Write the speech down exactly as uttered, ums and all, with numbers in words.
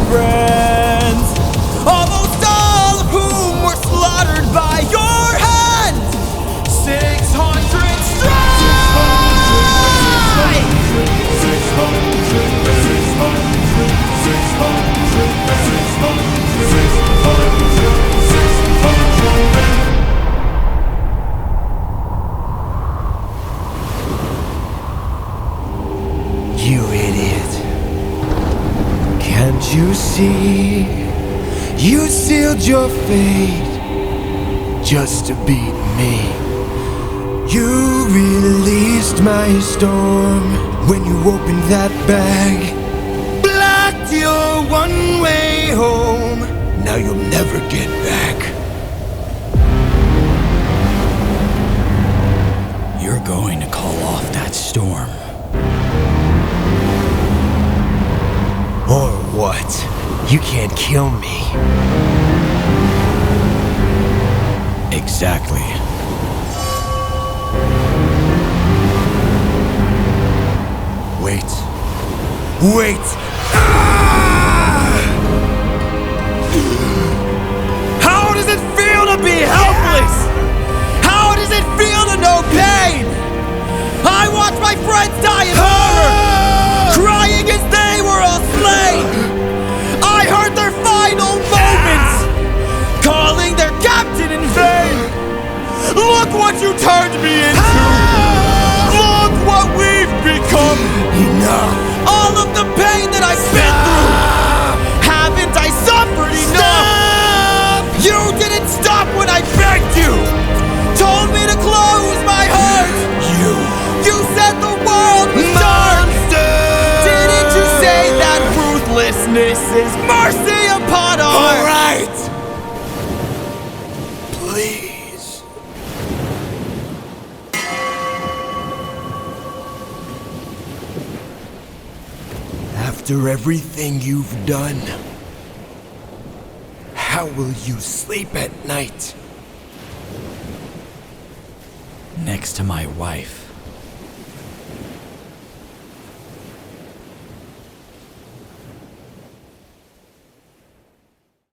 friends, almost all of whom were slaughtered by your hand. Six hundred strike! Six hundred, six hundred, six hundred, six hundred, six hundred. You idiot. Can't you see? You sealed your fate just to beat me. You released my storm when you opened that bag. Blocked your one-way home. Now you'll never get back. You're going to call off that storm. Or what? You can't kill me. Exactly. Wait. Wait! Ah! How does it feel to be helpless? How does it feel to know pain? I watched my friends die in horror, crying as they were all slain. I heard their final moments, calling their captain in vain. Look what you turned me into. Look what we've become. Enough. All of the pain that I've been through. Haven't I suffered enough? You didn't stop when I begged you. Told me to close my heart. You. You said the world was dark. Didn't you say that ruthlessness is mercy upon our... All right. Please. After everything you've done, how will you sleep at night? Next to my wife.